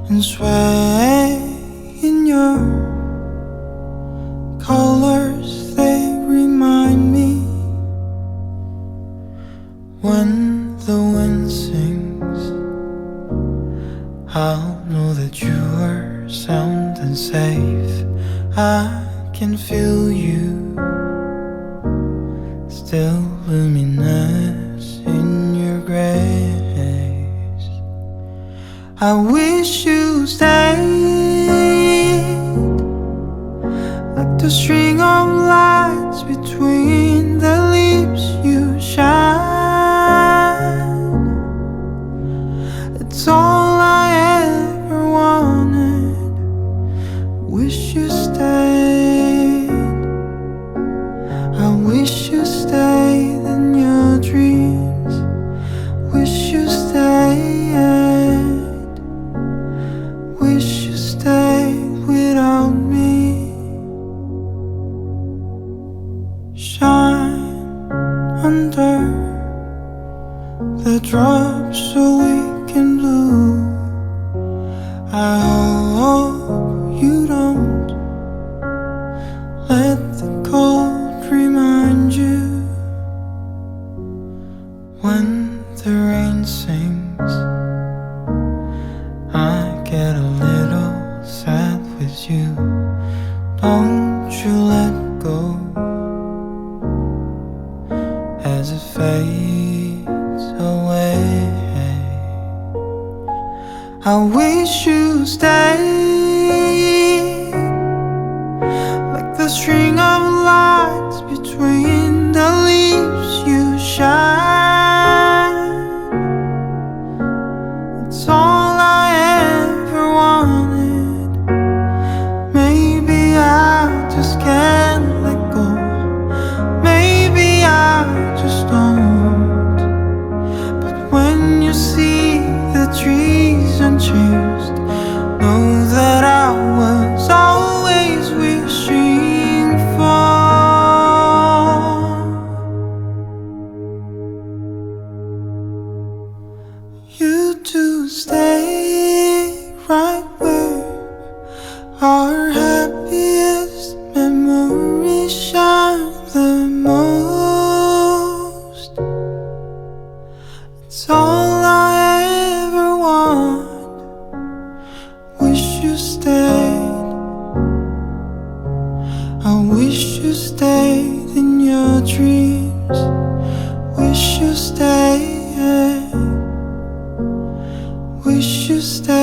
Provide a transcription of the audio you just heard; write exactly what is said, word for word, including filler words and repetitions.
and sway in your colors. They remind me when the wind sings. I'll know that you are sound and safe. I can feel you still luminous in your grace. I wish you stayed like the string of lights between the leaves. You shine. It's all I ever wanted. Wish you stayed. I wish you stayed in your dreams. Wish you stayed. Wish you stayed without me. Shine under the drops so we can bloom. I hope you don't let the cold remind you when the rain sings. I get a little sad with you. Don't you let go as it fades away. I wish you stayed like the string of lights between the leaves. You shine. It's all I ever wanted. Maybe I just can't let go. Maybe I just don't. But when you see the trees unchanged, know that I was always wishing for you to stay right where our happiest memories shine the most. It's all I ever want. Wish you stayed. I wish you stayed in your dreams. Wish you stayed. Wish you stayed.